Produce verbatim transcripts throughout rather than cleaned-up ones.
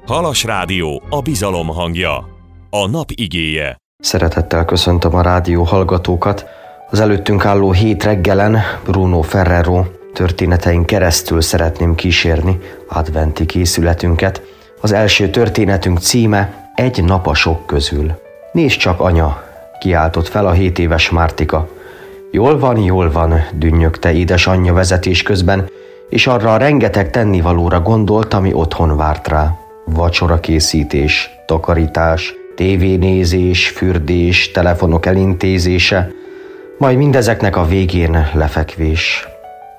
Halas Rádió, a bizalom hangja, a nap igéje. Szeretettel köszöntöm a rádió hallgatókat. Az előttünk álló hét reggelen Bruno Ferrero történetein keresztül szeretném kísérni adventi készületünket. Az első történetünk címe Egy nap a sok közül. Nézd csak, anya, kiáltott fel a hét éves Mártika. Jól van, jól van, dünnyögte édesanyja vezetés közben, és arra a rengeteg tennivalóra gondolt, ami otthon várt rá. Vacsora készítés, takarítás, tévénézés, fürdés, telefonok elintézése, majd mindezeknek a végén lefekvés.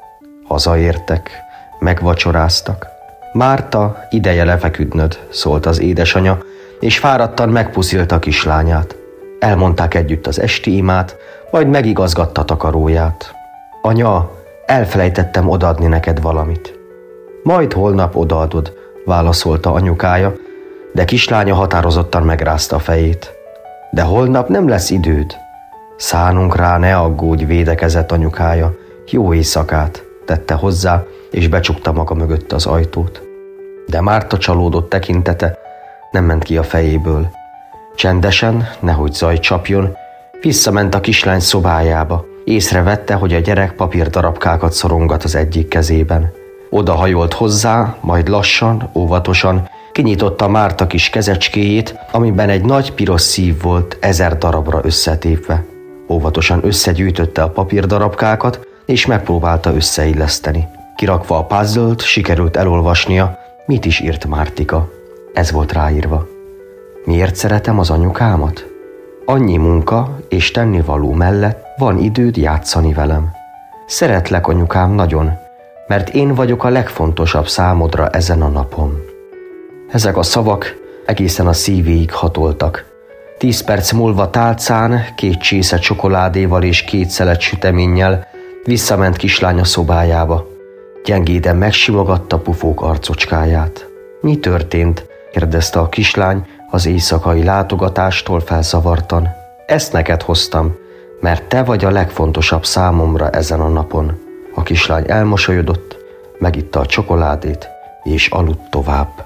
Hazaértek, megvacsoráztak. Márta, ideje lefeküdnöd, szólt az édesanya, és fáradtan megpuszilta a kislányát. Elmondták együtt az esti imát, majd megigazgatta takaróját. Anya, elfelejtettem odaadni neked valamit. Majd holnap odaadod, válaszolta anyukája, de kislánya határozottan megrázta a fejét. De holnap nem lesz időd. Szánunk rá, ne aggódj, védekezett anyukája. Jó éjszakát, tette hozzá, és becsukta maga mögött az ajtót. De Márta csalódott tekintete nem ment ki a fejéből. Csendesen, nehogy zaj csapjon, visszament a kislány szobájába. Észrevette, hogy a gyerek papírdarabkákat szorongat az egyik kezében. Oda hajolt hozzá, majd lassan, óvatosan kinyitotta Márta kis kezecskéjét, amiben egy nagy piros szív volt ezer darabra összetépve. Óvatosan összegyűjtötte a papírdarabkákat, és megpróbálta összeilleszteni. Kirakva a puzzle-t, sikerült elolvasnia, mit is írt Mártika. Ez volt ráírva. Miért szeretem az anyukámat? Annyi munka és tennivaló mellett van időd játszani velem. Szeretlek, anyukám, nagyon, mert én vagyok a legfontosabb számodra ezen a napon. Ezek a szavak egészen a szívéig hatoltak. Tíz perc múlva tálcán, két csésze csokoládéval és két szelet süteménnyel visszament kislánya szobájába. Gyengéden megsimogatta pufók arcocskáját. Mi történt? kérdezte a kislány az éjszakai látogatástól felszavartan. Ezt neked hoztam, mert te vagy a legfontosabb számomra ezen a napon. A kislány elmosolyodott, megitta a csokoládét, és aludt tovább.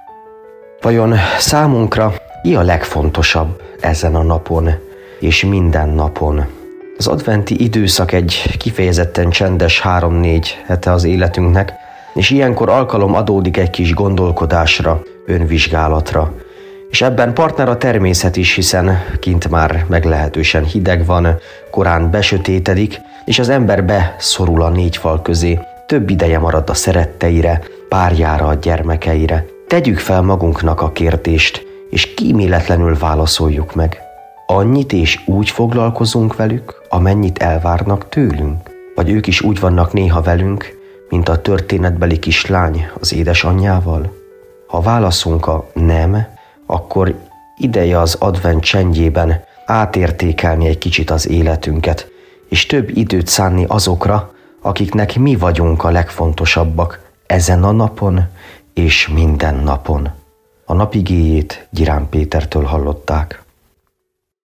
Vajon számunkra mi a legfontosabb ezen a napon, és minden napon? Az adventi időszak egy kifejezetten csendes három-négy hete az életünknek, és ilyenkor alkalom adódik egy kis gondolkodásra, önvizsgálatra. És ebben partner a természet is, hiszen kint már meglehetősen hideg van, korán besötétedik, és az ember beszorul a négy fal közé, több ideje marad a szeretteire, párjára, a gyermekeire. Tegyük fel magunknak a kérdést, és kíméletlenül válaszoljuk meg. Annyit és úgy foglalkozunk velük, amennyit elvárnak tőlünk? Vagy ők is úgy vannak néha velünk, mint a történetbeli kislány az édesanyjával? Ha válaszunk a nem, akkor ideje az advent csendjében átértékelni egy kicsit az életünket, és több időt szánni azokra, akiknek mi vagyunk a legfontosabbak ezen a napon és minden napon. A nap igéjét Gyirán Pétertől hallották.